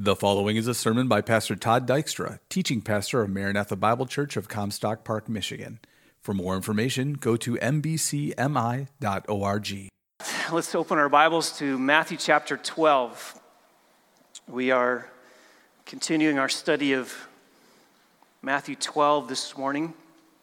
The following is a sermon by Pastor Todd Dykstra, teaching pastor of Maranatha Bible Church of Comstock Park, Michigan. For more information, go to mbcmi.org. Let's open our Bibles to Matthew chapter 12. We are continuing our study of Matthew 12 this morning.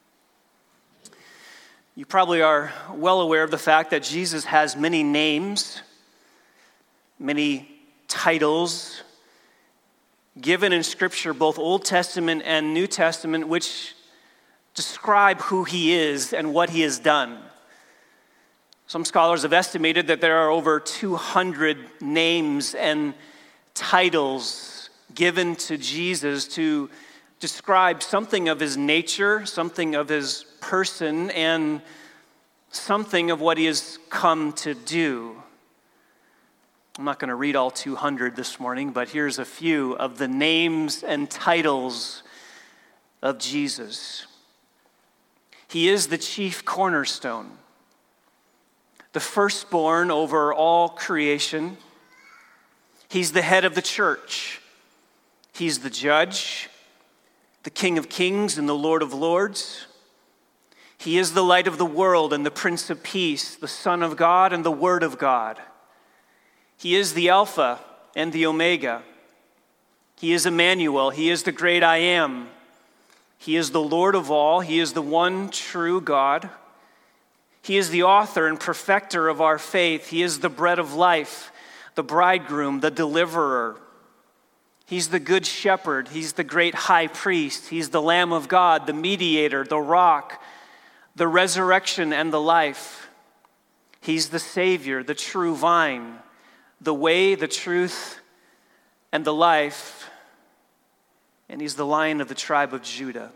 You probably are well aware of the fact that Jesus has many names, many titles given in Scripture, both Old Testament and New Testament, which describe who he is and what he has done. Some scholars have estimated that there are over 200 names and titles given to Jesus to describe something of his nature, something of his person, and something of what he has come to do. I'm not going to read all 200 this morning, but here's a few of the names and titles of Jesus. He is the chief cornerstone, the firstborn over all creation. He's the head of the church. He's the judge, the King of kings and the Lord of lords. He is the light of the world and the Prince of peace, the Son of God and the Word of God. He is the Alpha and the Omega. He is Emmanuel. He is the great I am. He is the Lord of all. He is the one true God. He is the author and perfecter of our faith. He is the bread of life, the bridegroom, the deliverer. He's the good shepherd. He's the great high priest. He's the Lamb of God, the mediator, the rock, the resurrection and the life. He's the Savior, the true vine, the way, the truth, and the life. And he's the Lion of the tribe of Judah.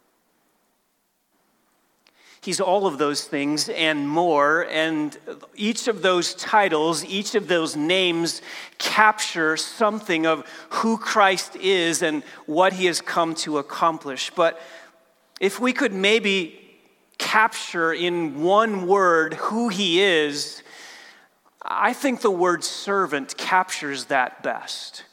He's all of those things and more, and each of those titles, each of those names capture something of who Christ is and what he has come to accomplish. But if we could maybe capture in one word who he is, I think the word servant captures that best.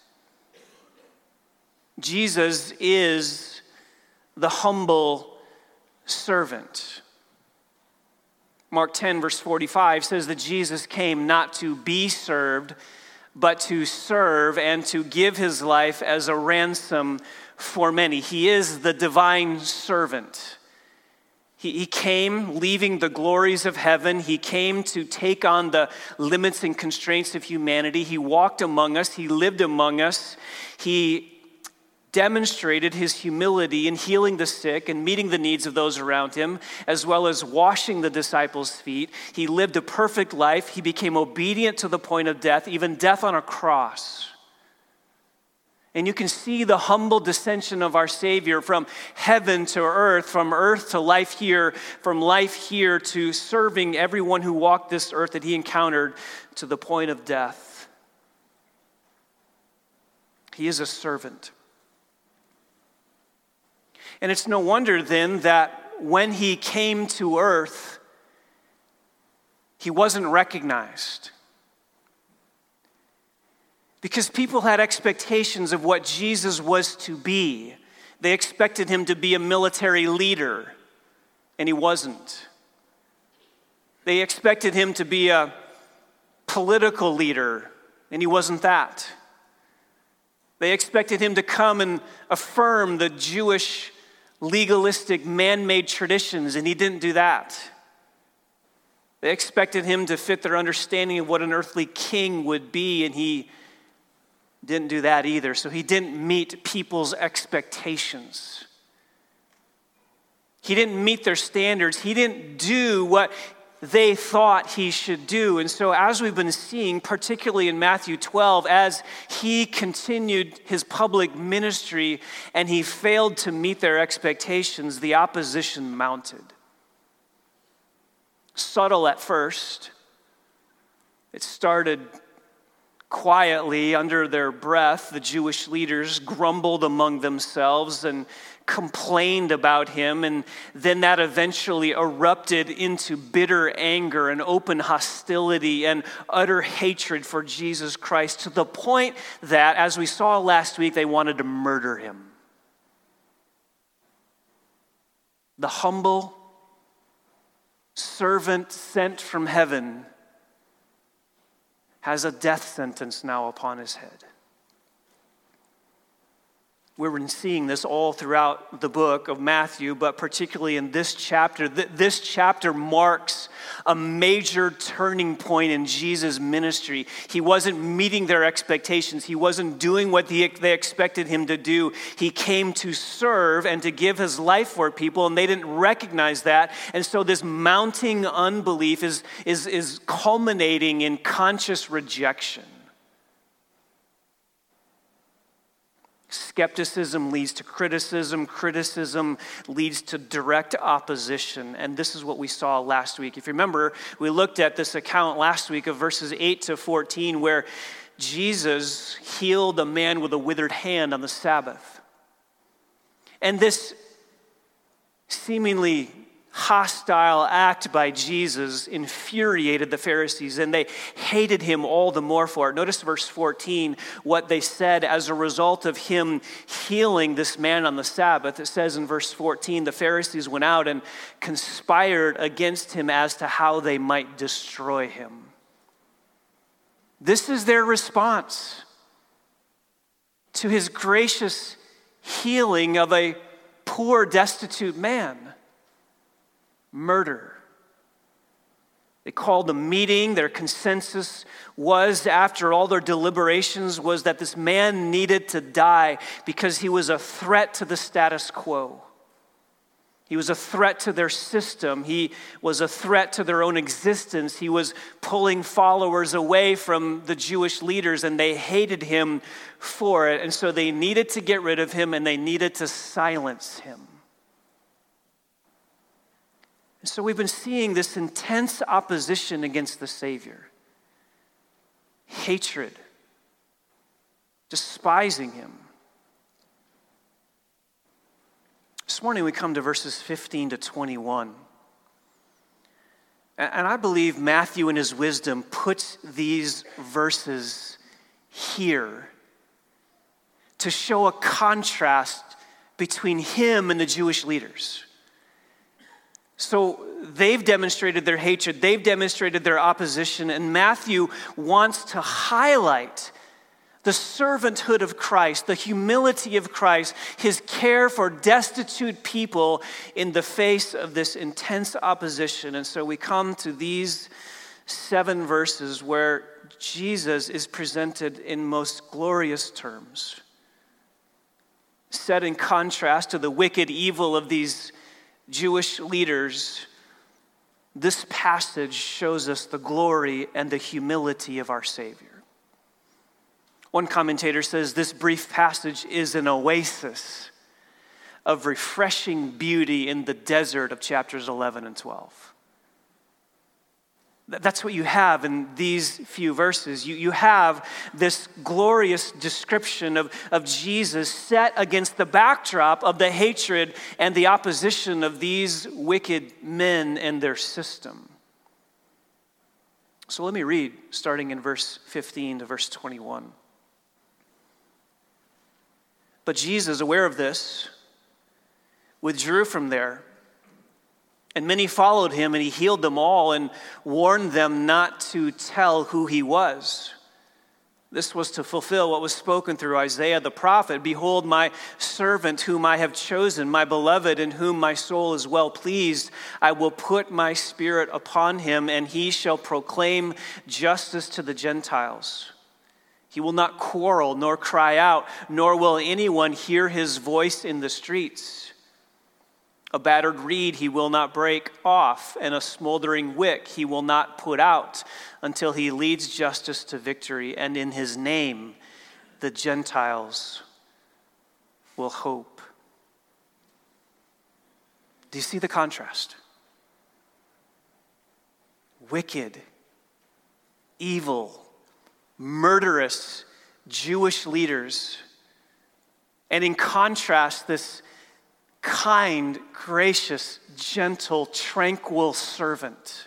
Jesus is the humble servant. Mark 10, verse 45 says that Jesus came not to be served, but to serve and to give his life as a ransom for many. He is the divine servant. He came leaving the glories of heaven. He came to take on the limits and constraints of humanity. He walked among us. He lived among us. He demonstrated his humility in healing the sick and meeting the needs of those around him, as well as washing the disciples' feet. He lived a perfect life. He became obedient to the point of death, even death on a cross. And you can see the humble descension of our Savior from heaven to earth, from earth to life here, from life here to serving everyone who walked this earth that he encountered to the point of death. He is a servant. And it's no wonder then that when he came to earth, he wasn't recognized. Because people had expectations of what Jesus was to be. They expected him to be a military leader, and he wasn't. They expected him to be a political leader, and he wasn't that. They expected him to come and affirm the Jewish legalistic man-made traditions, and he didn't do that. They expected him to fit their understanding of what an earthly king would be, and he didn't do that either. So he didn't meet people's expectations. He didn't meet their standards. He didn't do what they thought he should do. And so as we've been seeing, particularly in Matthew 12, as he continued his public ministry and he failed to meet their expectations, the opposition mounted. Subtle at first. It started Quietly, under their breath, the Jewish leaders grumbled among themselves and complained about him, and then that eventually erupted into bitter anger and open hostility and utter hatred for Jesus Christ, to the point that, as we saw last week, they wanted to murder him. The humble servant sent from heaven has a death sentence now upon his head. We've been seeing this all throughout the book of Matthew, but particularly in this chapter. This chapter marks a major turning point in Jesus' ministry. He wasn't meeting their expectations. He wasn't doing what they expected him to do. He came to serve and to give his life for people, and they didn't recognize that. And so this mounting unbelief is culminating in conscious rejection. Skepticism leads to criticism. Criticism leads to direct opposition. And this is what we saw last week. If you remember, we looked at this account last week of verses 8 to 14 where Jesus healed a man with a withered hand on the Sabbath. And this seemingly hostile act by Jesus infuriated the Pharisees, and they hated him all the more for it. Notice verse 14, what they said as a result of him healing this man on the Sabbath. It says in verse 14, the Pharisees went out and conspired against him as to how they might destroy him. This is their response to his gracious healing of a poor, destitute man. Murder. They called a meeting. Their consensus was, after all their deliberations, was that this man needed to die because he was a threat to the status quo. He was a threat to their system. He was a threat to their own existence. He was pulling followers away from the Jewish leaders, and they hated him for it. And so they needed to get rid of him, and they needed to silence him. And so we've been seeing this intense opposition against the Savior. Hatred. Despising him. This morning we come to verses 15 to 21. And I believe Matthew in his wisdom puts these verses here to show a contrast between him and the Jewish leaders. So they've demonstrated their hatred, they've demonstrated their opposition, and Matthew wants to highlight the servanthood of Christ, the humility of Christ, his care for destitute people in the face of this intense opposition. And so we come to these 7 verses where Jesus is presented in most glorious terms, set in contrast to the wicked evil of these Jewish leaders. This passage shows us the glory and the humility of our Savior. One commentator says this brief passage is an oasis of refreshing beauty in the desert of chapters 11 and 12. That's what you have in these few verses. You have this glorious description of Jesus set against the backdrop of the hatred and the opposition of these wicked men and their system. So let me read, starting in verse 15 to verse 21. But Jesus, aware of this, withdrew from there. And many followed him, and he healed them all and warned them not to tell who he was. This was to fulfill what was spoken through Isaiah the prophet. Behold, my servant whom I have chosen, my beloved, in whom my soul is well pleased. I will put my spirit upon him, and he shall proclaim justice to the Gentiles. He will not quarrel nor cry out, nor will anyone hear his voice in the streets. A battered reed he will not break off, and a smoldering wick he will not put out until he leads justice to victory. And in his name, the Gentiles will hope. Do you see the contrast? Wicked, evil, murderous Jewish leaders. And in contrast, this kind, gracious, gentle, tranquil servant.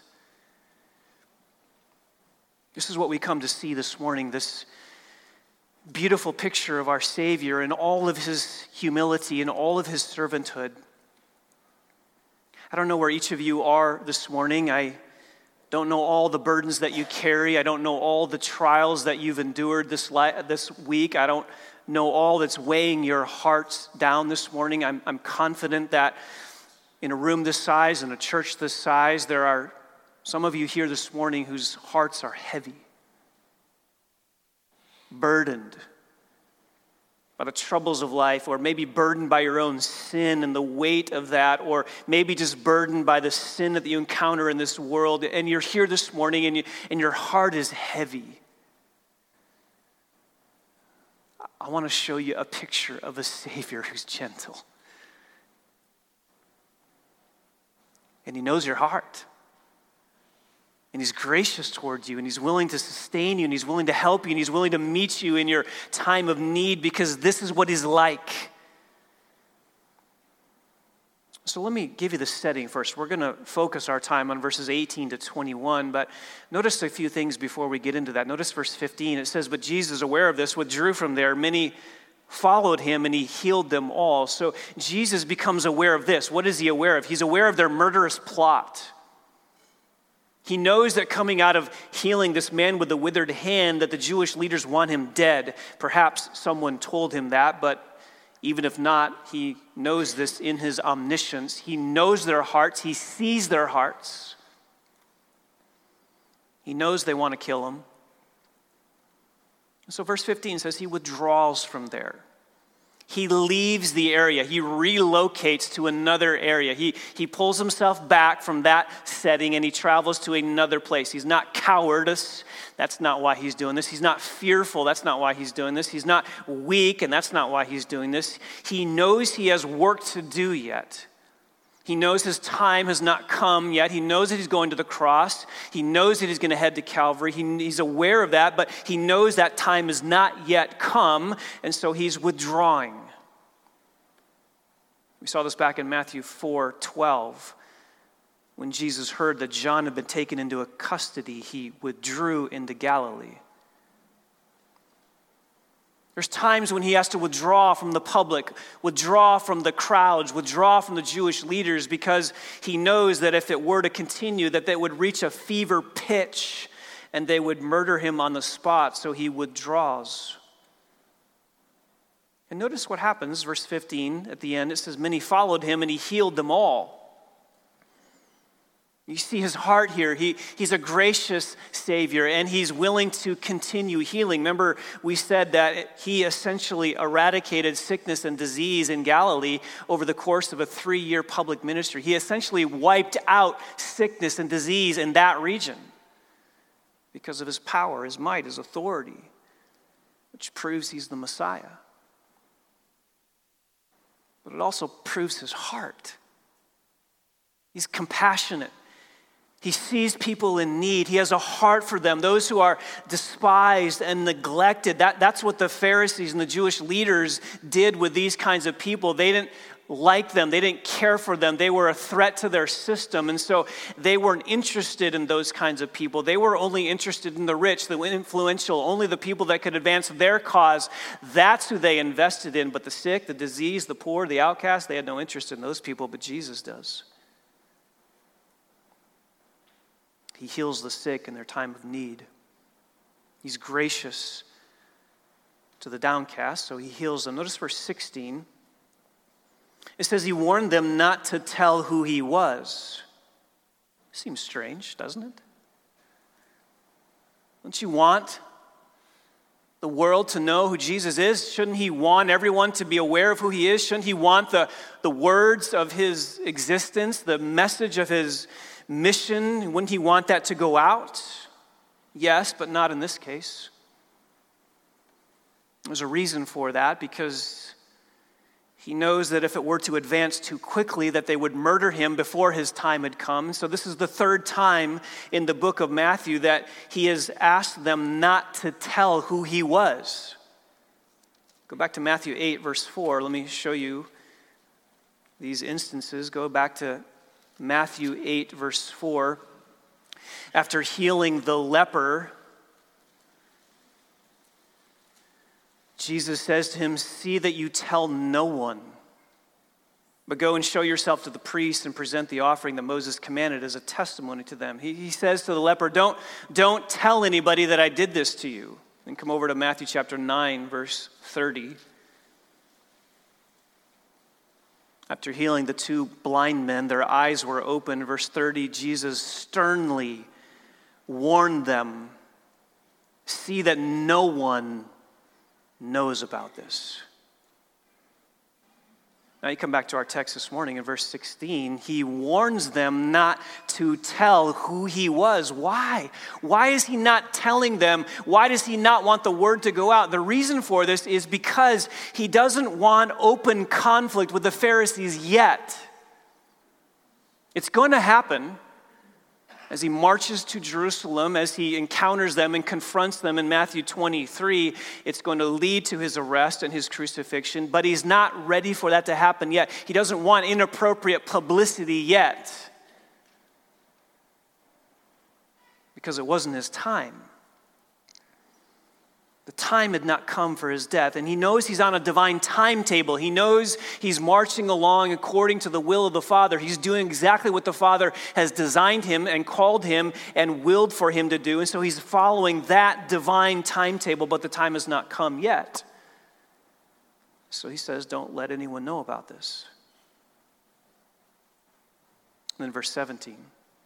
This is what we come to see this morning, this beautiful picture of our Savior in all of his humility and all of his servanthood. I don't know where each of you are this morning. I don't know all the burdens that you carry. I don't know all the trials that you've endured this week. I don't know all that's weighing your hearts down this morning. I'm confident that in a room this size, in a church this size, there are some of you here this morning whose hearts are heavy, burdened by the troubles of life, or maybe burdened by your own sin and the weight of that, or maybe just burdened by the sin that you encounter in this world, and you're here this morning and your heart is heavy. I want to show you a picture of a Savior who's gentle. And he knows your heart. And he's gracious towards you, and he's willing to sustain you, and he's willing to help you, and he's willing to meet you in your time of need, because this is what he's like. So let me give you the setting first. We're going to focus our time on verses 18 to 21, but notice a few things before we get into that. Notice verse 15. It says, "But Jesus, aware of this, withdrew from there. Many followed him, and he healed them all." So Jesus becomes aware of this. What is he aware of? He's aware of their murderous plot. He knows that coming out of healing this man with the withered hand, that the Jewish leaders want him dead. Perhaps someone told him that, but even if not, he knows this in his omniscience. He knows their hearts. He sees their hearts. He knows they want to kill him. So verse 15 says he withdraws from there. He leaves the area. He relocates to another area. He pulls himself back from that setting and he travels to another place. He's not cowardice. That's not why he's doing this. He's not fearful. That's not why he's doing this. He's not weak, and that's not why he's doing this. He knows he has work to do yet. He knows his time has not come yet. He knows that he's going to the cross. He knows that he's going to head to Calvary. He's aware of that, but he knows that time has not yet come, and so he's withdrawing. We saw this back in Matthew 4:12. When Jesus heard that John had been taken into custody, he withdrew into Galilee. There's times when he has to withdraw from the public, withdraw from the crowds, withdraw from the Jewish leaders, because he knows that if it were to continue, that they would reach a fever pitch and they would murder him on the spot, so he withdraws. And notice what happens, verse 15 at the end. It says, "Many followed him and he healed them all." You see his heart here. He's a gracious Savior, and he's willing to continue healing. Remember, we said that he essentially eradicated sickness and disease in Galilee over the course of a 3-year public ministry. He essentially wiped out sickness and disease in that region because of his power, his might, his authority, which proves he's the Messiah. But it also proves his heart. He's compassionate. He sees people in need. He has a heart for them, those who are despised and neglected. That's what the Pharisees and the Jewish leaders did with these kinds of people. They didn't like them. They didn't care for them. They were a threat to their system. And so they weren't interested in those kinds of people. They were only interested in the rich, the influential, only the people that could advance their cause. That's who they invested in. But the sick, the diseased, the poor, the outcast, they had no interest in those people, but Jesus does. He heals the sick in their time of need. He's gracious to the downcast, so he heals them. Notice verse 16. It says he warned them not to tell who he was. Seems strange, doesn't it? Don't you want the world to know who Jesus is? Shouldn't he want everyone to be aware of who he is? Shouldn't he want the words of his existence, the message of his mission? Wouldn't he want that to go out? Yes, but not in this case. There's a reason for that, because He knows that if it were to advance too quickly, that they would murder him before his time had come. So this is the third time in the book of Matthew that he has asked them not to tell who he was. Go back to Matthew 8, verse 4. Let me show you these instances. Go back to Matthew 8, verse 4. After healing the leper, Jesus says to him, "See that you tell no one, but go and show yourself to the priest and present the offering that Moses commanded as a testimony to them." He says to the leper, don't tell anybody that I did this to you. And come over to Matthew chapter 9, verse 30. After healing the two blind men, their eyes were open. Verse 30, Jesus sternly warned them, "See that no one knows about this." Now you come back to our text this morning in verse 16. He warns them not to tell who he was. Why? Why is he not telling them? Why does he not want the word to go out? The reason for this is because he doesn't want open conflict with the Pharisees yet. It's going to happen as he marches to Jerusalem, as he encounters them and confronts them in Matthew 23. It's going to lead to his arrest and his crucifixion, but he's not ready for that to happen yet. He doesn't want inappropriate publicity yet because it wasn't his time. The time had not come for his death, and he knows he's on a divine timetable. He knows he's marching along according to the will of the Father. He's doing exactly what the Father has designed him and called him and willed for him to do, and so he's following that divine timetable, but the time has not come yet. So he says, don't let anyone know about this. And then verse 17.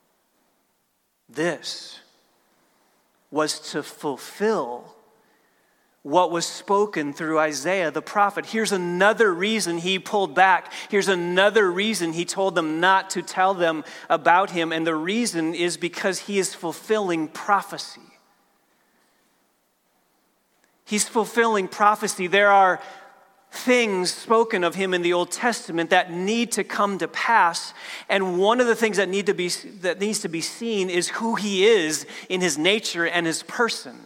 This was to fulfill what was spoken through Isaiah the prophet. Here's another reason he pulled back. Here's another reason he told them not to tell them about him. And the reason is because he is fulfilling prophecy. He's fulfilling prophecy. There are things spoken of him in the Old Testament that need to come to pass. And one of the things that needs to be seen is who he is in his nature and his person.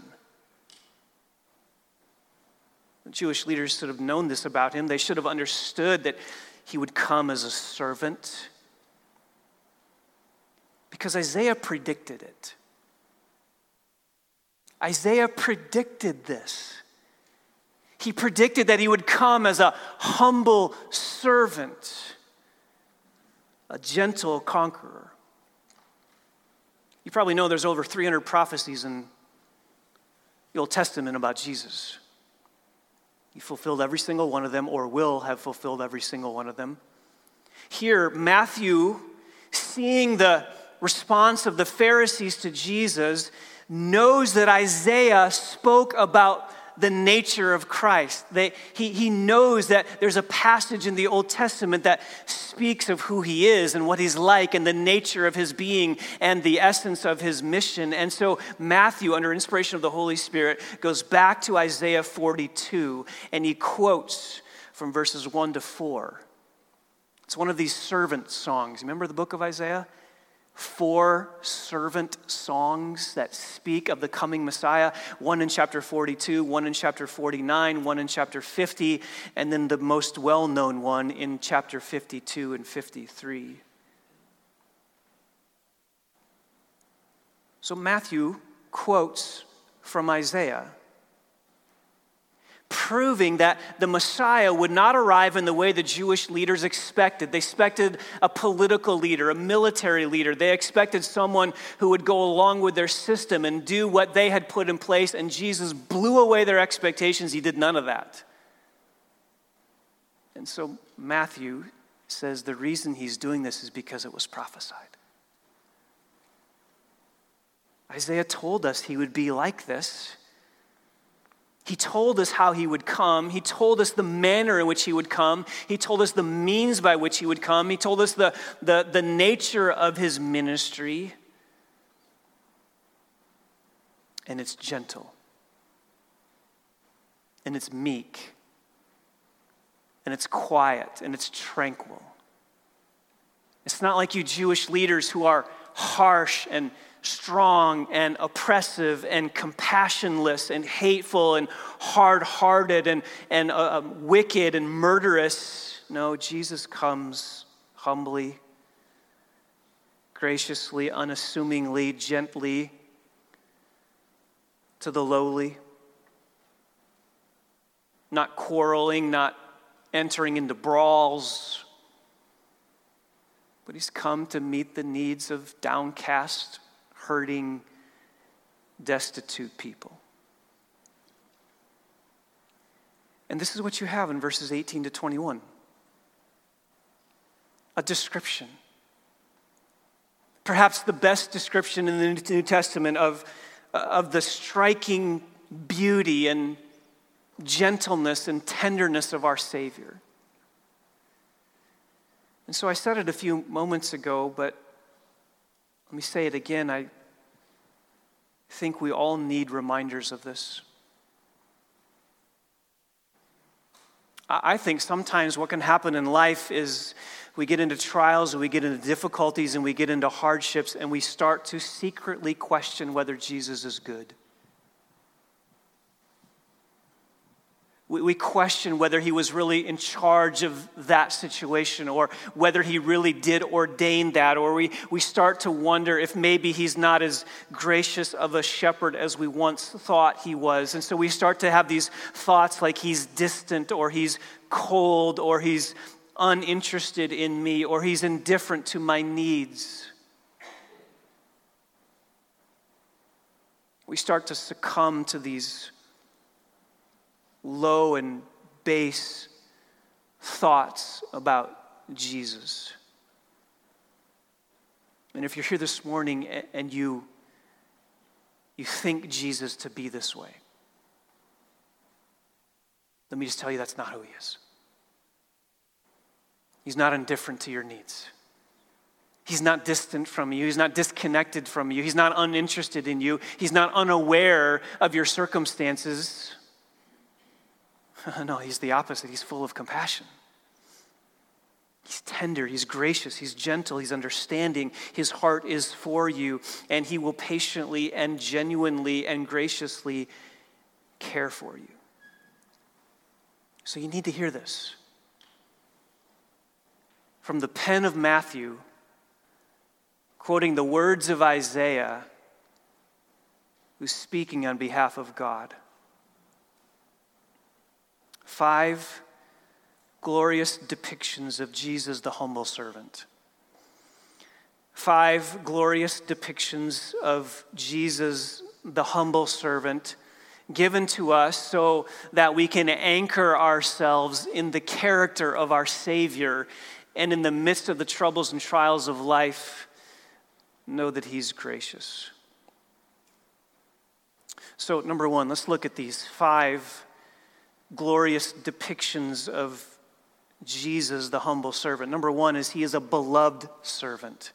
Jewish leaders should have known this about him. They should have understood that he would come as a servant, because Isaiah predicted it. Isaiah predicted this. He predicted that he would come as a humble servant, a gentle conqueror. You probably know there's over 300 prophecies in the Old Testament about Jesus. He fulfilled every single one of them, or will have fulfilled every single one of them. Here, Matthew, seeing the response of the Pharisees to Jesus, knows that Isaiah spoke about the nature of Christ. He knows that there's a passage in the Old Testament that speaks of who he is and what he's like and the nature of his being and the essence of his mission. And so Matthew, under inspiration of the Holy Spirit, goes back to Isaiah 42 and he quotes from verses 1 to 4. It's one of these servant songs. Remember the book of Isaiah? 4 servant songs that speak of the coming Messiah. One in chapter 42, one in chapter 49, one in chapter 50, and then the most well-known one in chapter 52 and 53. So Matthew quotes from Isaiah, proving that the Messiah would not arrive in the way the Jewish leaders expected. They expected a political leader, a military leader. They expected someone who would go along with their system and do what they had put in place, and Jesus blew away their expectations. He did none of that. And so Matthew says the reason he's doing this is because it was prophesied. Isaiah told us he would be like this. He told us how he would come. He told us the manner in which he would come. He told us the means by which he would come. He told us the nature of his ministry. And it's gentle. And it's meek. And and it's quiet and it's tranquil. It's not like you Jewish leaders who are harsh and strong and oppressive and compassionless and hateful and hard-hearted and wicked and murderous. No, Jesus comes humbly, graciously, unassumingly, gently to the lowly, not quarreling, not entering into brawls, but he's come to meet the needs of downcast, hurting, destitute people. And this is what you have in verses 18 to 21. A description. Perhaps the best description in the New Testament of the striking beauty and gentleness and tenderness of our Savior. And so I said it a few moments ago, but let me say it again. I think we all need reminders of this. I think sometimes what can happen in life is we get into trials and we get into difficulties and we get into hardships and we start to secretly question whether Jesus is good. We question whether he was really in charge of that situation or whether he really did ordain that, or we start to wonder if maybe he's not as gracious of a shepherd as we once thought he was. And so we start to have these thoughts like he's distant or he's cold or he's uninterested in me or he's indifferent to my needs. We start to succumb to these low and base thoughts about Jesus. And if you're here this morning and you think Jesus to be this way, let me just tell you that's not who he is. He's not indifferent to your needs. He's not distant from you. He's not disconnected from you. He's not uninterested in you. He's not unaware of your circumstances. No, he's the opposite. He's full of compassion. He's tender, he's gracious, he's gentle, he's understanding. His heart is for you, and he will patiently and genuinely and graciously care for you. So you need to hear this. From the pen of Matthew, quoting the words of Isaiah, who's speaking on behalf of God. 5 glorious depictions of Jesus, the humble servant. 5 glorious depictions of Jesus, the humble servant, given to us so that we can anchor ourselves in the character of our Savior, and in the midst of the troubles and trials of life, know that he's gracious. So, number 1, let's look at these 5 glorious depictions of Jesus, the humble servant. Number 1 is he is a beloved servant.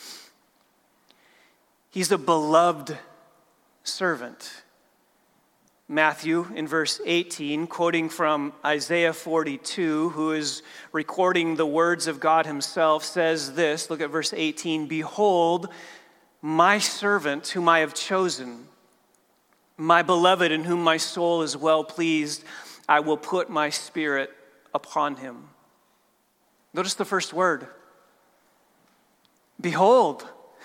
He's a beloved servant. Matthew, in verse 18, quoting from Isaiah 42, who is recording the words of God himself, says this, look at verse 18, "Behold, my servant whom I have chosen, my beloved in whom my soul is well pleased, I will put my spirit upon him." Notice the first word. Behold.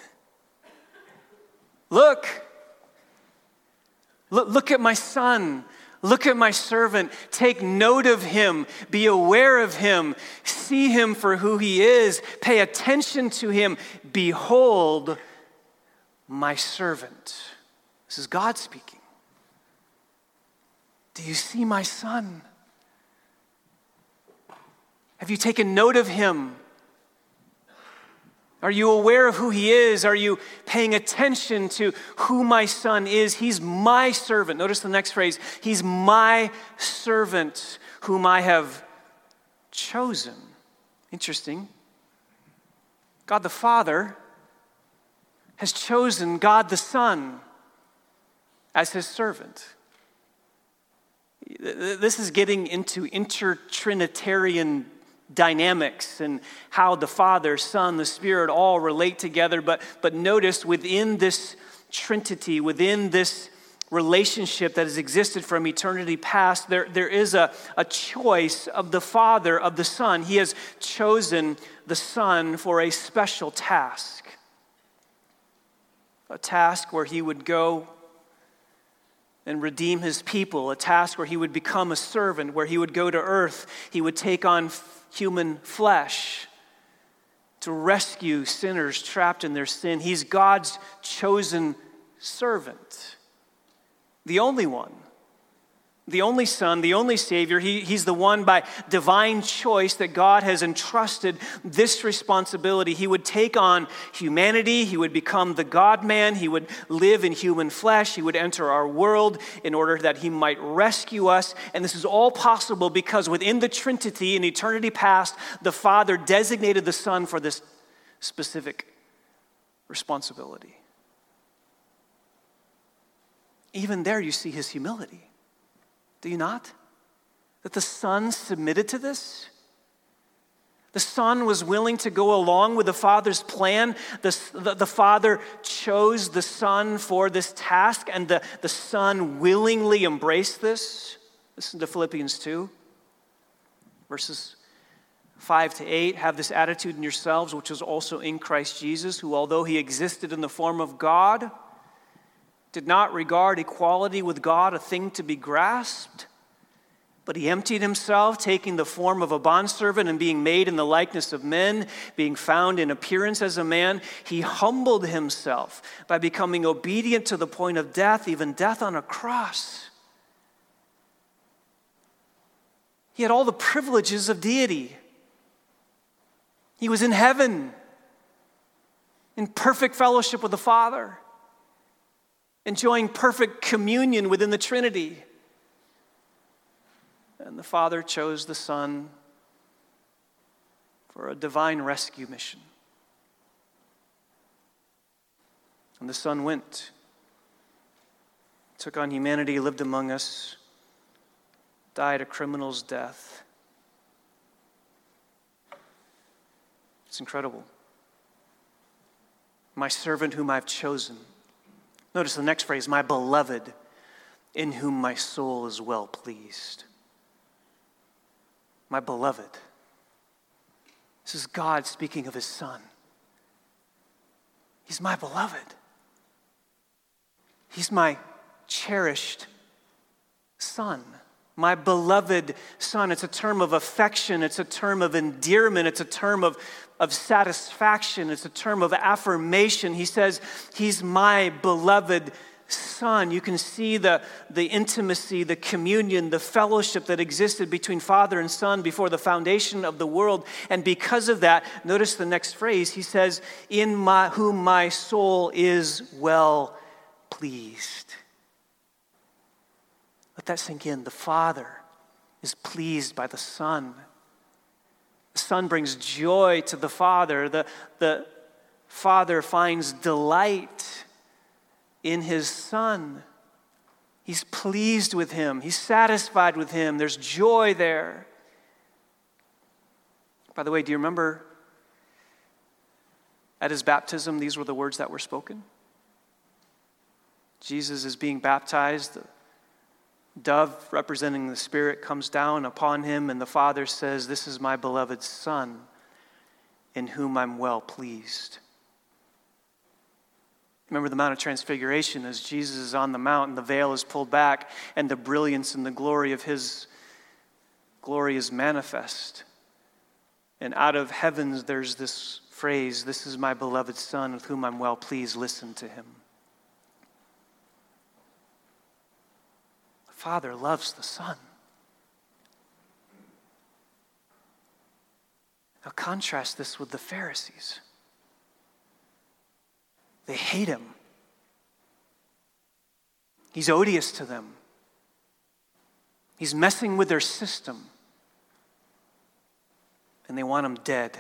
Look at my son. Look at my servant. Take note of him. Be aware of him. See him for who he is. Pay attention to him. Behold, my servant. This is God speaking. Do you see my son? Have you taken note of him? Are you aware of who he is? Are you paying attention to who my son is? He's my servant. Notice the next phrase. He's my servant whom I have chosen. Interesting. God the Father has chosen God the Son as his servant. This is getting into intertrinitarian dynamics and how the Father, Son, the Spirit all relate together. But notice within this Trinity, within this relationship that has existed from eternity past, there is a choice of the Father, of the Son. He has chosen the Son for a special task. A task where he would go and redeem his people, a task where he would become a servant, where he would go to earth, he would take on human flesh to rescue sinners trapped in their sin. He's God's chosen servant, the only one, the only Son, the only Savior. He's the one by divine choice that God has entrusted this responsibility. He would take on humanity. He would become the God-man. He would live in human flesh. He would enter our world in order that he might rescue us. And this is all possible because within the Trinity in eternity past, the Father designated the Son for this specific responsibility. Even there you see his humility. Do you not? That the Son submitted to this? The Son was willing to go along with the Father's plan. The Father chose the Son for this task, and the Son willingly embraced this. Listen to Philippians 2, verses 5 to 8. Have this attitude in yourselves, which was also in Christ Jesus, who, although he existed in the form of God, did not regard equality with God a thing to be grasped, but he emptied himself, taking the form of a bondservant and being made in the likeness of men, being found in appearance as a man. He humbled himself by becoming obedient to the point of death, even death on a cross. He had all the privileges of deity. He was in heaven, in perfect fellowship with the Father, enjoying perfect communion within the Trinity. And the Father chose the Son for a divine rescue mission. And the Son went, took on humanity, lived among us, died a criminal's death. It's incredible. My servant whom I've chosen. Notice the next phrase, my beloved, in whom my soul is well pleased. My beloved. This is God speaking of his Son. He's my beloved. He's my cherished Son. My beloved Son. It's a term of affection. It's a term of endearment. It's a term of satisfaction. It's a term of affirmation. He says, he's my beloved Son. You can see the intimacy, the communion, the fellowship that existed between Father and Son before the foundation of the world. And because of that, notice the next phrase. He says, in whom my soul is well pleased. Let that sink in. The Father is pleased by the Son. The Son brings joy to the Father. The Father finds delight in his Son. He's pleased with him. He's satisfied with him. There's joy there. By the way, do you remember at his baptism, these were the words that were spoken? Jesus is being baptized. The dove representing the Spirit comes down upon him, and the Father says, this is my beloved Son, in whom I'm well pleased. Remember the Mount of Transfiguration, as Jesus is on the mountain, the veil is pulled back, and the brilliance and the glory of his glory is manifest. And out of heavens, there's this phrase, this is my beloved Son, with whom I'm well pleased, listen to him. Father loves the Son. Now contrast this with the Pharisees. They hate him. He's odious to them. He's messing with their system. And they want him dead.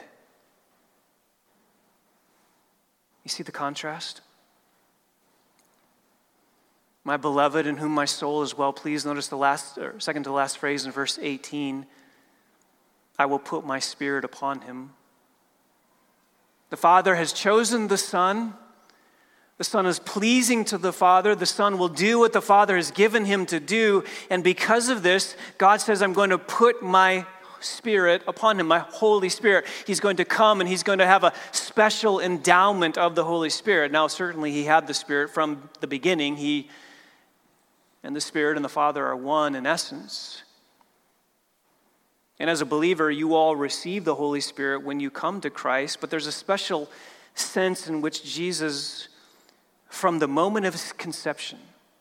You see the contrast? My beloved, in whom my soul is well pleased. Notice the second to last phrase in verse 18. I will put my spirit upon him. The Father has chosen the Son. The Son is pleasing to the Father. The Son will do what the Father has given him to do. And because of this, God says, I'm going to put my Spirit upon him, my Holy Spirit. He's going to come and he's going to have a special endowment of the Holy Spirit. Now, certainly he had the Spirit from the beginning. He and the Spirit and the Father are one in essence. And as a believer, you all receive the Holy Spirit when you come to Christ, but there's a special sense in which Jesus, from the moment of his conception,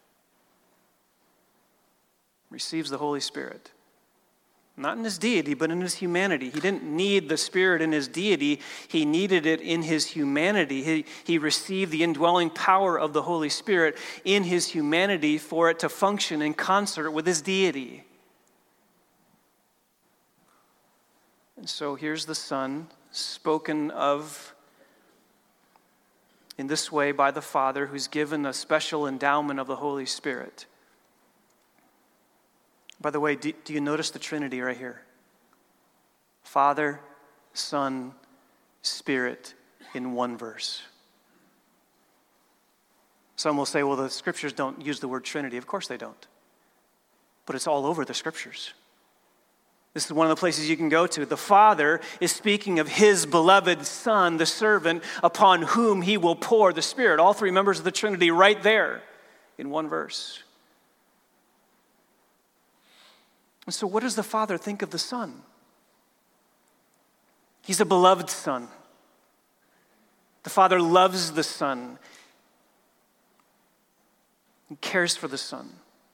receives the Holy Spirit. Not in his deity, but in his humanity. He didn't need the Spirit in his deity. He needed it in his humanity. He received the indwelling power of the Holy Spirit in his humanity for it to function in concert with his deity. And so here's the Son, spoken of in this way by the Father, who's given a special endowment of the Holy Spirit. By the way, do you notice the Trinity right here? Father, Son, Spirit in one verse. Some will say, well, the Scriptures don't use the word Trinity. Of course they don't. But it's all over the Scriptures. This is one of the places you can go to. The Father is speaking of his beloved Son, the servant, upon whom he will pour the Spirit. All three members of the Trinity right there in one verse. And so what does the Father think of the Son? He's a beloved Son. The Father loves the Son. He cares for the Son.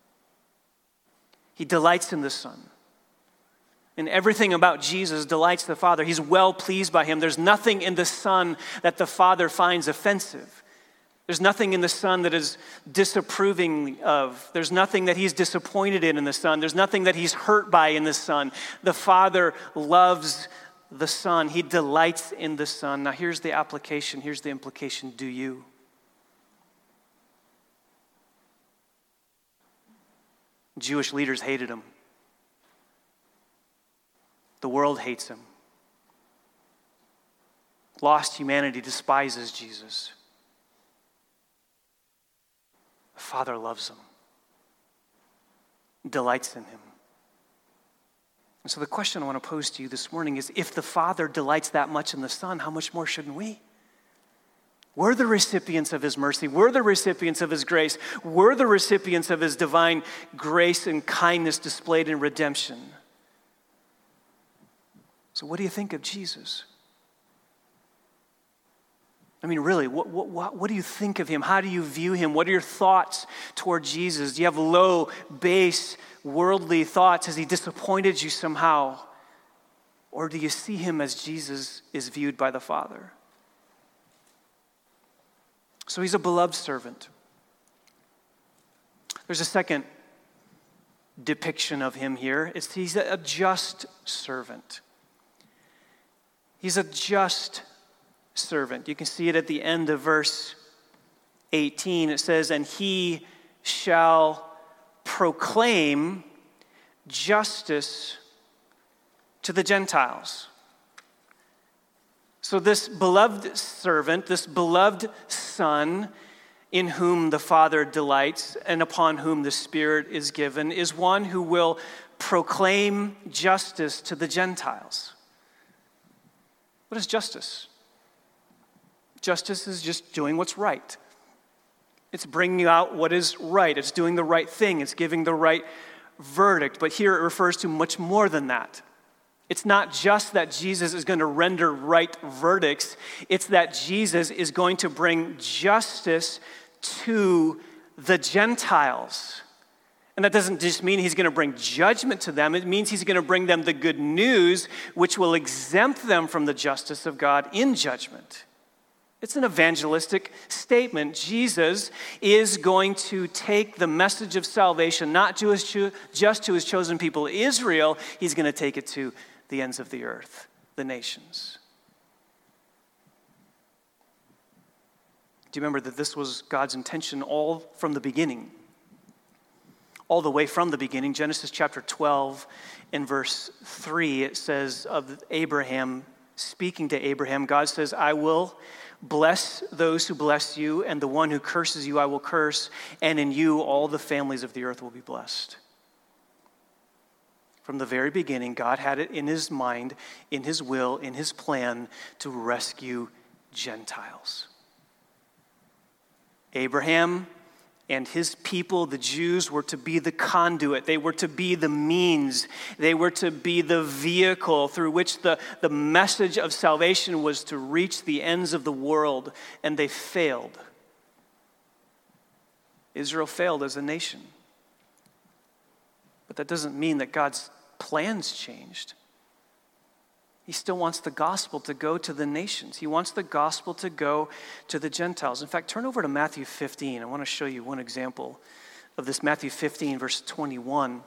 He delights in the Son. And everything about Jesus delights the Father. He's well pleased by him. There's nothing in the Son that the Father finds offensive. There's nothing in the Son that is disapproving of. There's nothing that he's disappointed in the Son. There's nothing that he's hurt by in the Son. The Father loves the Son. He delights in the Son. Now here's the application. Here's the implication. Do you? Jewish leaders hated him. The world hates him. Lost humanity despises Jesus. The Father loves him, delights in him. And so the question I want to pose to you this morning is, if the Father delights that much in the Son, how much more shouldn't we? We're the recipients of his mercy. We're the recipients of his grace. We're the recipients of his divine grace and kindness displayed in redemption. So what do you think of Jesus? I mean, really, what do you think of him? How do you view him? What are your thoughts toward Jesus? Do you have low, base, worldly thoughts? Has he disappointed you somehow? Or do you see him as Jesus is viewed by the Father? So he's a beloved servant. There's a second depiction of him here. He's a just servant. He's a just servant. You can see it at the end of verse 18. It says, and he shall proclaim justice to the Gentiles. So this beloved servant, this beloved Son, in whom the Father delights and upon whom the Spirit is given, is one who will proclaim justice to the Gentiles. What is justice? Justice is just doing what's right. It's bringing out what is right. It's doing the right thing. It's giving the right verdict. But here it refers to much more than that. It's not just that Jesus is going to render right verdicts. It's that Jesus is going to bring justice to the Gentiles. And that doesn't just mean he's going to bring judgment to them. It means he's going to bring them the good news, which will exempt them from the justice of God in judgment. It's an evangelistic statement. Jesus is going to take the message of salvation, not just to his chosen people, Israel. He's going to take it to the ends of the earth, the nations. Do you remember that this was God's intention all from the beginning? all the way from the beginning. Genesis chapter 12 in verse 3, it says of Abraham, speaking to Abraham, God says, I will bless those who bless you, and the one who curses you I will curse, and in you all the families of the earth will be blessed. From the very beginning, God had it in his mind, in his will, in his plan to rescue Gentiles. Abraham and his people, the Jews, were to be the conduit. They were to be the means. They were to be the vehicle through which the message of salvation was to reach the ends of the world, and they failed. Israel failed as a nation. But that doesn't mean that God's plans changed. He still wants the gospel to go to the nations. He wants the gospel to go to the Gentiles. In fact, turn over to Matthew 15. I want to show you one example of this. Matthew 15, verse 21.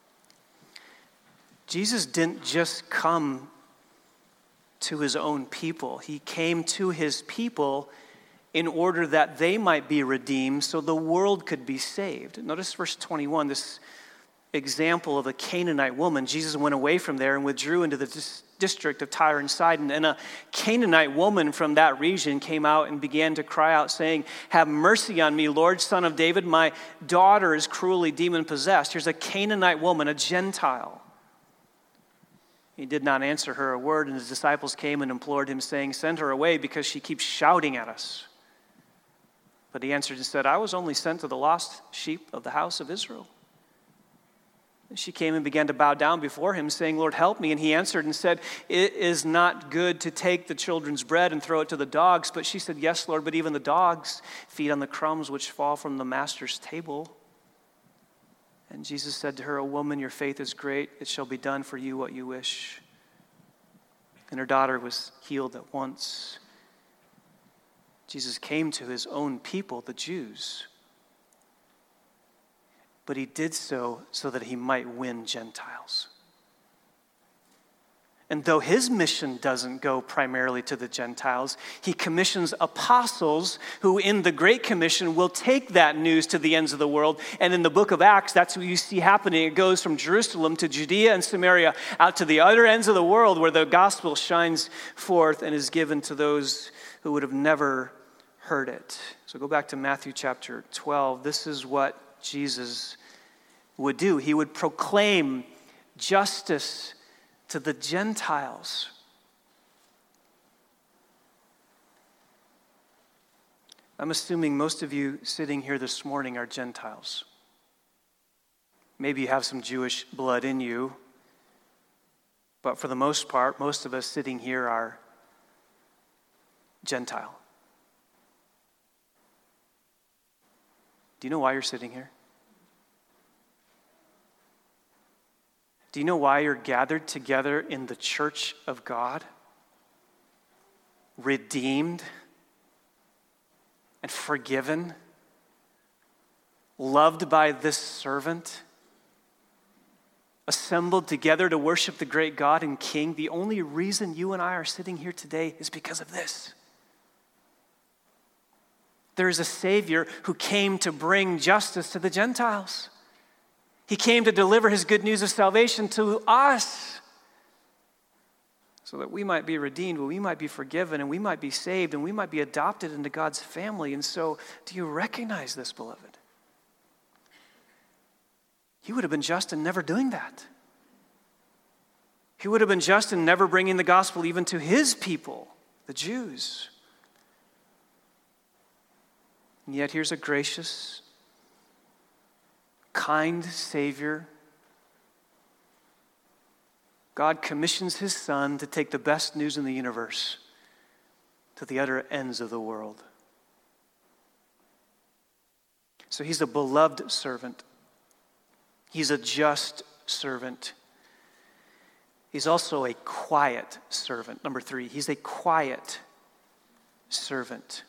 Jesus didn't just come to his own people. He came to his people in order that they might be redeemed so the world could be saved. Notice verse 21, this example of a Canaanite woman. Jesus went away from there and withdrew into the district of Tyre and Sidon. And a Canaanite woman from that region came out and began to cry out, saying, have mercy on me, Lord, Son of David. My daughter is cruelly demon-possessed. Here's a Canaanite woman, a Gentile. He did not answer her a word, and his disciples came and implored him, saying, send her away because she keeps shouting at us. But he answered and said, I was only sent to the lost sheep of the house of Israel. And she came and began to bow down before him, saying, Lord, help me. And he answered and said, it is not good to take the children's bread and throw it to the dogs. But she said, yes, Lord, but even the dogs feed on the crumbs which fall from the master's table. And Jesus said to her, O woman, your faith is great. It shall be done for you what you wish. And her daughter was healed at once. Jesus came to his own people, the Jews. But he did so that he might win Gentiles. And though his mission doesn't go primarily to the Gentiles, he commissions apostles who in the Great Commission will take that news to the ends of the world. And in the book of Acts, that's what you see happening. It goes from Jerusalem to Judea and Samaria out to the other ends of the world where the gospel shines forth and is given to those who would have never heard it. So go back to Matthew chapter 12. This is what Jesus would do. He would proclaim justice to the Gentiles. I'm assuming most of you sitting here this morning are Gentiles. Maybe you have some Jewish blood in you, but for the most part, most of us sitting here are Gentile. Do you know why you're sitting here? Do you know why you're gathered together in the church of God? Redeemed and forgiven, loved by this servant, assembled together to worship the great God and King. The only reason you and I are sitting here today is because of this. There is a Savior who came to bring justice to the Gentiles. He came to deliver his good news of salvation to us so that we might be redeemed, we might be forgiven, and we might be saved, and we might be adopted into God's family. And so, do you recognize this, beloved? He would have been just in never doing that. He would have been just in never bringing the gospel even to his people, the Jews. And yet here's a gracious, kind Savior. God commissions his Son to take the best news in the universe to the utter ends of the world. So he's a beloved servant. He's a just servant. He's also a quiet servant. Number 3, he's a quiet servant.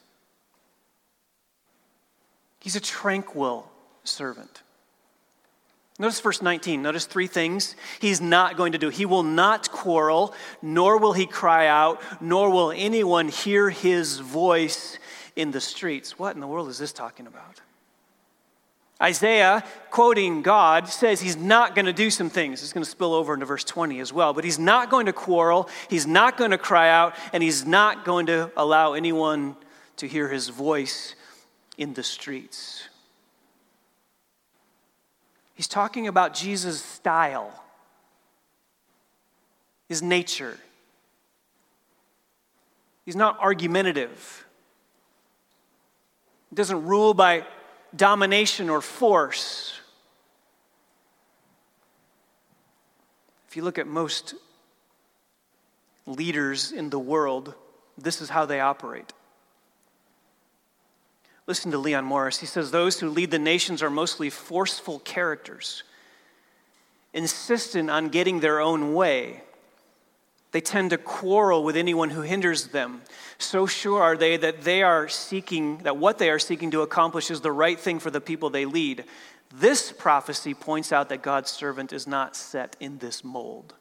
He's a tranquil servant. Notice verse 19. Notice 3 things he's not going to do. He will not quarrel, nor will he cry out, nor will anyone hear his voice in the streets. What in the world is this talking about? Isaiah, quoting God, says he's not going to do some things. It's going to spill over into verse 20 as well. But he's not going to quarrel, he's not going to cry out, and he's not going to allow anyone to hear his voice in the streets. He's talking about Jesus' style, his nature. He's not argumentative. He doesn't rule by domination or force. If you look at most leaders in the world, this is how they operate. Listen to Leon Morris. He says, those who lead the nations are mostly forceful characters, insistent on getting their own way. They tend to quarrel with anyone who hinders them. So sure are they that what they are seeking to accomplish is the right thing for the people they lead. This prophecy points out that God's servant is not set in this mold.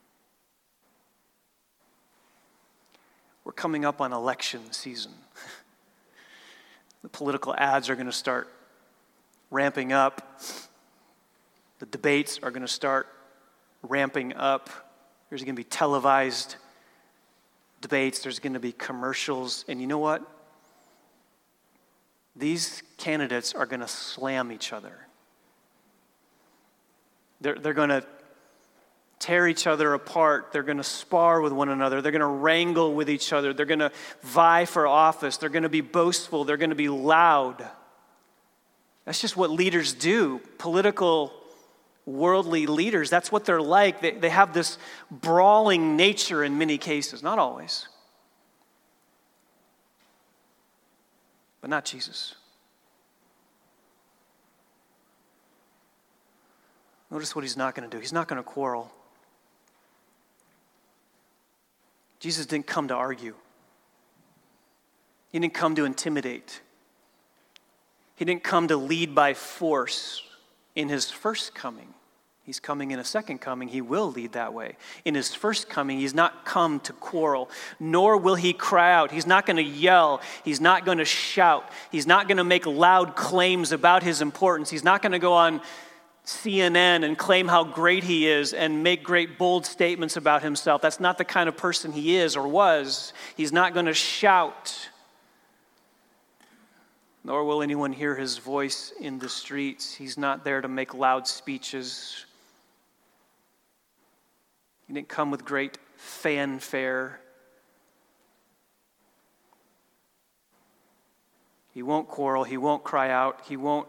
We're coming up on election season. The political ads are going to start ramping up. The debates are going to start ramping up. There's going to be televised debates. There's going to be commercials. And you know what? These candidates are going to slam each other. They're going to tear each other apart. They're going to spar with one another. They're going to wrangle with each other. They're going to vie for office. They're going to be boastful. They're going to be loud. That's just what leaders do. Political worldly leaders, that's what they're like. They have this brawling nature in many cases, not always. But not Jesus. Notice what he's not going to do. He's not going to quarrel. Jesus didn't come to argue. He didn't come to intimidate. He didn't come to lead by force in his first coming. He's coming in a second coming. He will lead that way. In his first coming, he's not come to quarrel, nor will he cry out. He's not going to yell. He's not going to shout. He's not going to make loud claims about his importance. He's not going to go on CNN and claim how great he is and make great bold statements about himself. That's not the kind of person he is or was. He's not going to shout, nor will anyone hear his voice in the streets. He's not there to make loud speeches. He didn't come with great fanfare. He won't quarrel. He won't cry out. He won't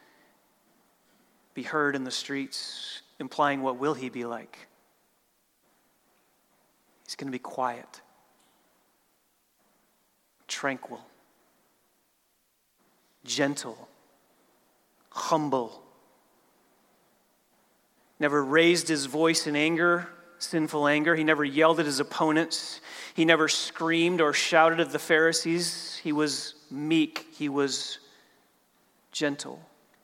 be heard in the streets, implying what will he be like? He's going to be quiet, tranquil, gentle, humble. Never raised his voice in anger, sinful anger. He never yelled at his opponents. He never screamed or shouted at the Pharisees. He was meek. He was gentle.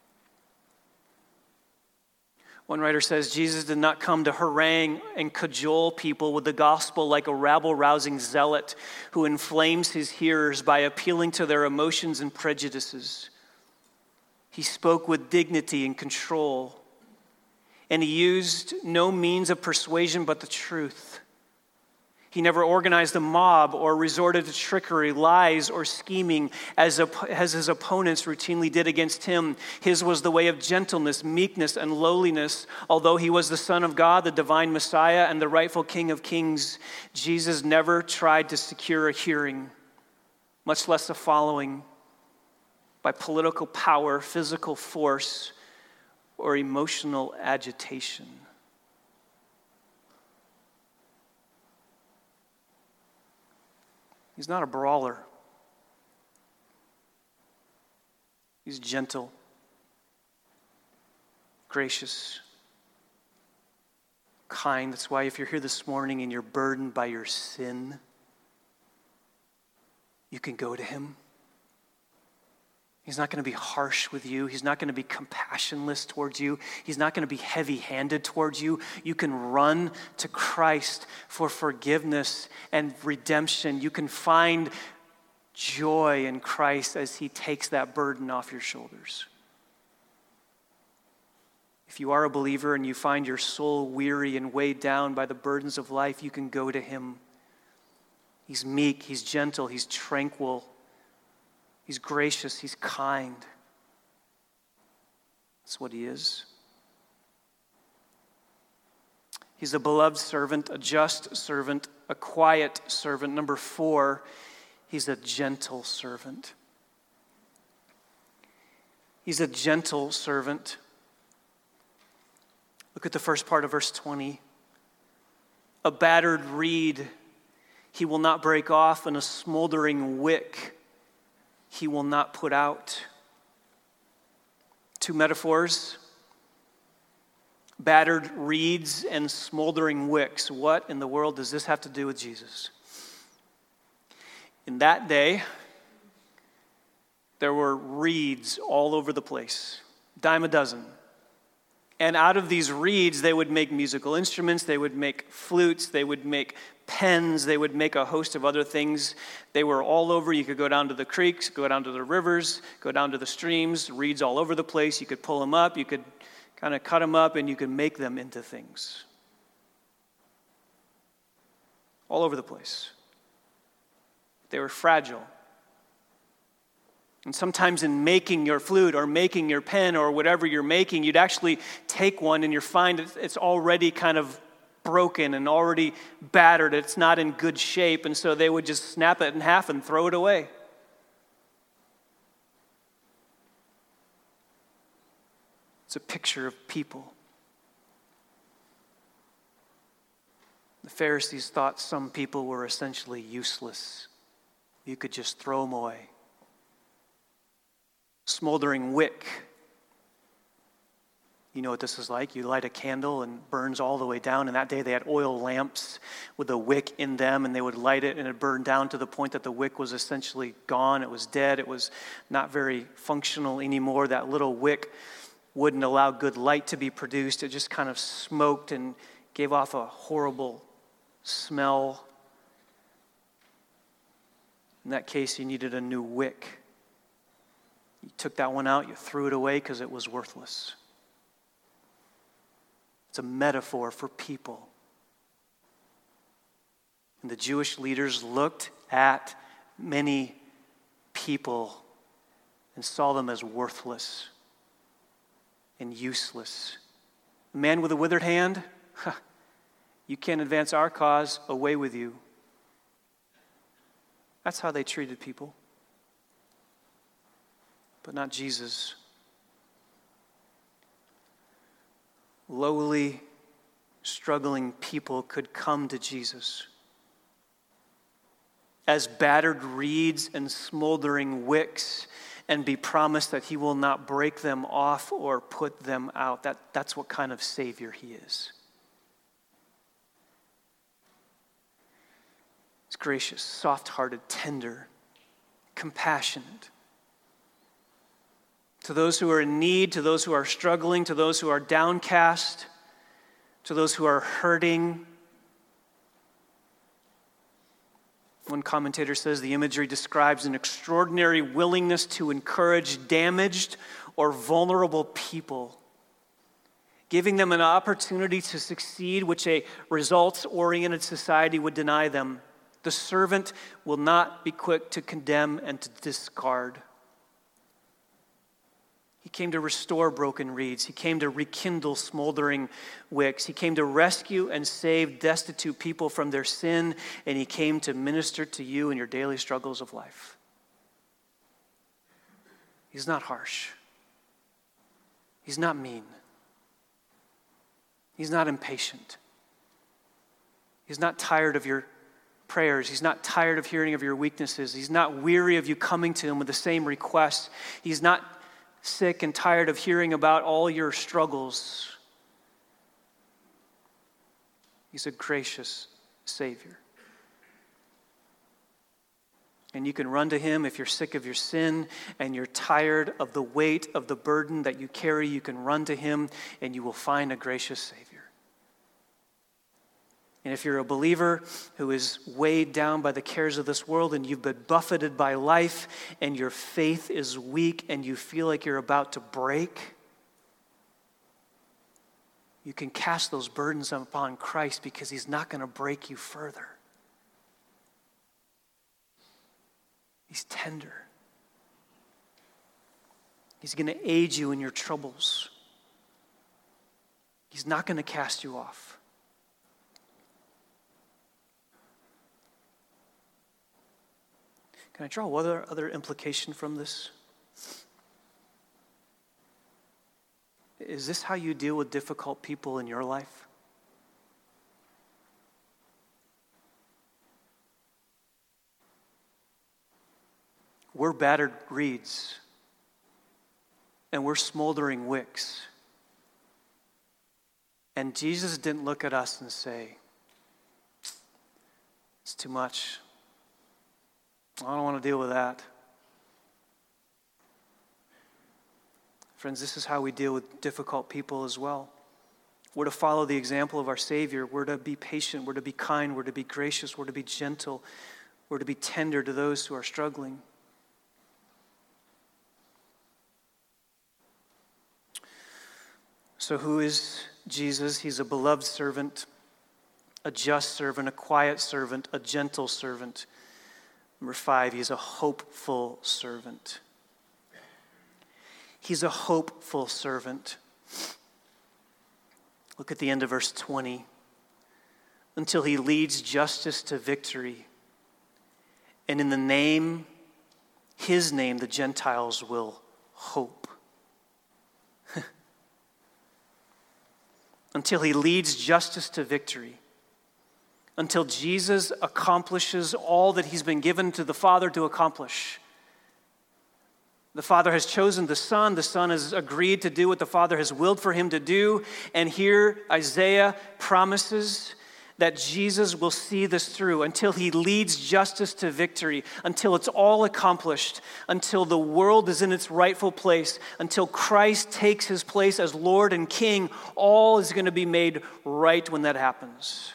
One writer says, Jesus did not come to harangue and cajole people with the gospel like a rabble-rousing zealot who inflames his hearers by appealing to their emotions and prejudices. He spoke with dignity and control, and he used no means of persuasion but the truth. He never organized a mob or resorted to trickery, lies, or scheming as his opponents routinely did against him. His was the way of gentleness, meekness, and lowliness. Although he was the Son of God, the divine Messiah, and the rightful King of Kings, Jesus never tried to secure a hearing, much less a following, by political power, physical force, or emotional agitation. He's not a brawler. He's gentle, gracious, kind. That's why if you're here this morning and you're burdened by your sin, you can go to him. He's not going to be harsh with you. He's not going to be compassionless towards you. He's not going to be heavy-handed towards you. You can run to Christ for forgiveness and redemption. You can find joy in Christ as he takes that burden off your shoulders. If you are a believer and you find your soul weary and weighed down by the burdens of life, you can go to him. He's meek, he's gentle, he's tranquil, he's gracious, he's kind. That's what he is. He's a beloved servant, a just servant, a quiet servant. Number 4, he's a gentle servant. He's a gentle servant. Look at the first part of verse 20. A battered reed he will not break off, and a smoldering wick he will not put out. 2 metaphors. Battered reeds and smoldering wicks. What in the world does this have to do with Jesus? In that day, there were reeds all over the place, dime a dozen. And out of these reeds, they would make musical instruments, they would make flutes, they would make pens, they would make a host of other things. They were all over. You could go down to the creeks, go down to the rivers, go down to the streams, reeds all over the place. You could pull them up, you could kind of cut them up, and you could make them into things. All over the place. They were fragile. And sometimes in making your flute or making your pen or whatever you're making, you'd actually take one and you find it's already kind of broken and already battered. It's not in good shape. And so they would just snap it in half and throw it away. It's a picture of people. The Pharisees thought some people were essentially useless. You could just throw them away. Smoldering wick. You know what this is like. You light a candle and it burns all the way down. And that day they had oil lamps with a wick in them, and they would light it and it burned down to the point that the wick was essentially gone. It was dead. It was not very functional anymore. That little wick wouldn't allow good light to be produced. It just kind of smoked and gave off a horrible smell. In that case, you needed a new wick. You took that one out, you threw it away because it was worthless. It's a metaphor for people. And the Jewish leaders looked at many people and saw them as worthless and useless. The man with a withered hand, you can't advance our cause, away with you. That's how they treated people. But not Jesus. Lowly, struggling people could come to Jesus as battered reeds and smoldering wicks and be promised that he will not break them off or put them out. That's what kind of Savior he is. He's gracious, soft-hearted, tender, compassionate. To those who are in need, to those who are struggling, to those who are downcast, to those who are hurting. One commentator says the imagery describes an extraordinary willingness to encourage damaged or vulnerable people, giving them an opportunity to succeed, which a results-oriented society would deny them. The servant will not be quick to condemn and to discard. He came to restore broken reeds. He came to rekindle smoldering wicks. He came to rescue and save destitute people from their sin, and he came to minister to you in your daily struggles of life. He's not harsh. He's not mean. He's not impatient. He's not tired of your prayers. He's not tired of hearing of your weaknesses. He's not weary of you coming to him with the same requests. He's not sick and tired of hearing about all your struggles. He's a gracious Savior. And you can run to him if you're sick of your sin and you're tired of the weight of the burden that you carry. You can run to him and you will find a gracious Savior. And if you're a believer who is weighed down by the cares of this world and you've been buffeted by life and your faith is weak and you feel like you're about to break, You can cast those burdens upon Christ because he's not going to break you further. He's tender. He's going to aid you in your troubles. He's not going to cast you off. Can I draw one other implication from this? Is this how you deal with difficult people in your life? We're battered reeds, and we're smoldering wicks. And Jesus didn't look at us and say, it's too much. I don't want to deal with that. Friends, this is how we deal with difficult people as well. We're to follow the example of our Savior. We're to be patient. We're to be kind. We're to be gracious. We're to be gentle. We're to be tender to those who are struggling. So who is Jesus? He's a beloved servant, a just servant, a quiet servant, a gentle servant. Number 5, he's a hopeful servant. He's a hopeful servant. Look at the end of verse 20. Until he leads justice to victory. And in the name, his name, the Gentiles will hope. Until he leads justice to victory. Until Jesus accomplishes all that he's been given to the Father to accomplish. The Father has chosen the Son has agreed to do what the Father has willed for him to do. And here Isaiah promises that Jesus will see this through until he leads justice to victory, until it's all accomplished, until the world is in its rightful place, until Christ takes his place as Lord and King. All is going to be made right when that happens.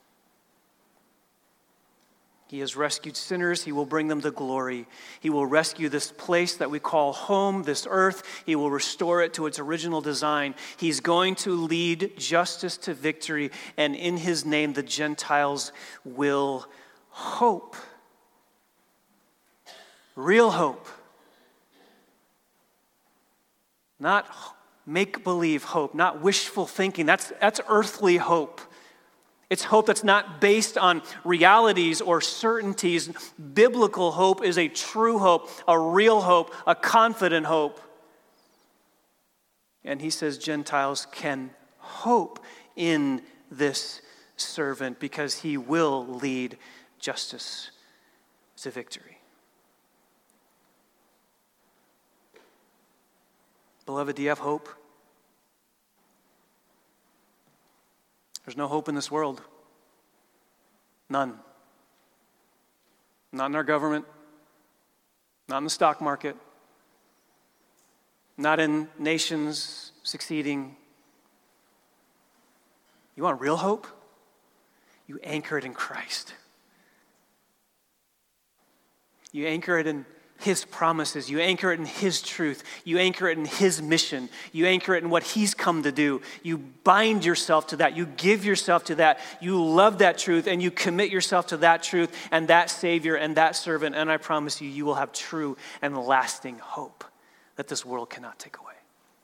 He has rescued sinners. He will bring them to glory. He will rescue this place that we call home, this earth. He will restore it to its original design. He's going to lead justice to victory, and in his name the Gentiles will hope. Real hope. Not make-believe hope, not wishful thinking. That's earthly hope. It's hope that's not based on realities or certainties. Biblical hope is a true hope, a real hope, a confident hope. And he says Gentiles can hope in this servant because he will lead justice to victory. Beloved, do you have hope? There's no hope in this world. None. Not in our government. Not in the stock market. Not in nations succeeding. You want real hope? You anchor it in Christ. You anchor it in his promises. You anchor it in his truth. You anchor it in his mission. You anchor it in what he's come to do. You bind yourself to that. You give yourself to that. You love that truth and you commit yourself to that truth and that Savior and that servant. And I promise you, you will have true and lasting hope that this world cannot take away.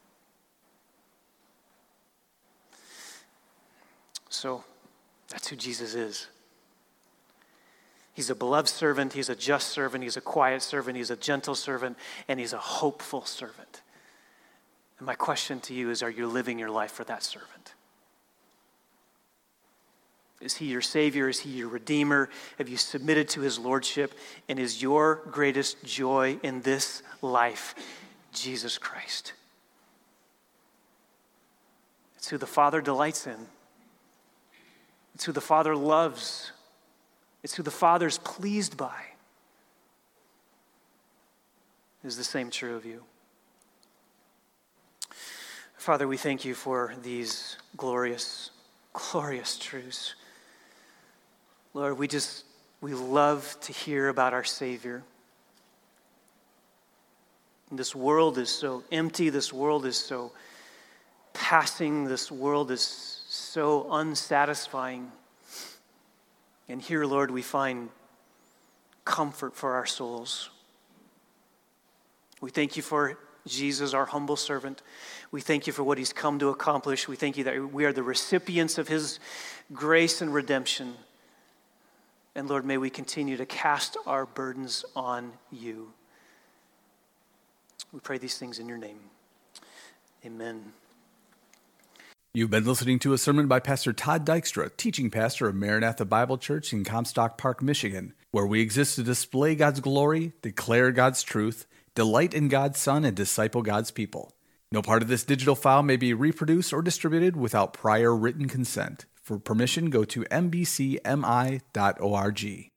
So that's who Jesus is. He's a beloved servant, he's a just servant, he's a quiet servant, he's a gentle servant, and he's a hopeful servant. And my question to you is, are you living your life for that servant? Is he your Savior? Is he your Redeemer? Have you submitted to his Lordship? And is your greatest joy in this life Jesus Christ? It's who the Father delights in. It's who the Father loves. It's who the Father's pleased by. Is the same true of you? Father, we thank you for these glorious, glorious truths. Lord, we love to hear about our Savior. And this world is so empty. This world is so passing this world is so unsatisfying. And here, Lord, we find comfort for our souls. We thank you for Jesus, our humble servant. We thank you for what he's come to accomplish. We thank you that we are the recipients of his grace and redemption. And Lord, may we continue to cast our burdens on you. We pray these things in your name. Amen. You've been listening to a sermon by Pastor Todd Dykstra, teaching pastor of Maranatha Bible Church in Comstock Park, Michigan, where we exist to display God's glory, declare God's truth, delight in God's Son, and disciple God's people. No part of this digital file may be reproduced or distributed without prior written consent. For permission, go to mbcmi.org.